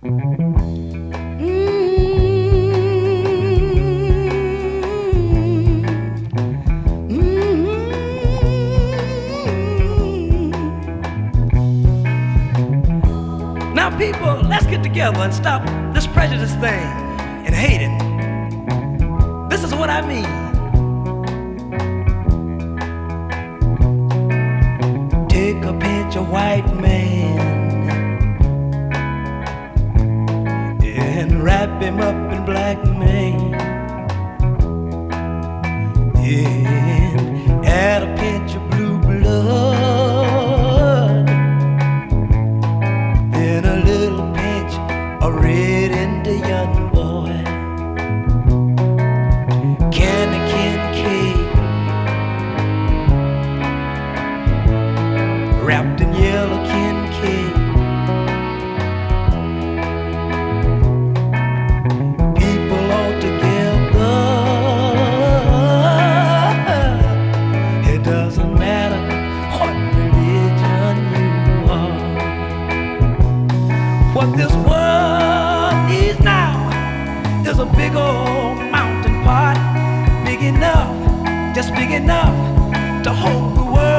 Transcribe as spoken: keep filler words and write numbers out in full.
Now, people, let's get together and stop this prejudice thing and hating. This is what I mean. Take a pinch of white man and wrap him up in black man. And add a pinch of blue blood and a little pinch of red Indian boy. Candy cane cake wrapped in yellow can cake. People all together. It doesn't matter what religion you are. What this world needs now is a big old mountain pot, big enough, just big enough to hold the world.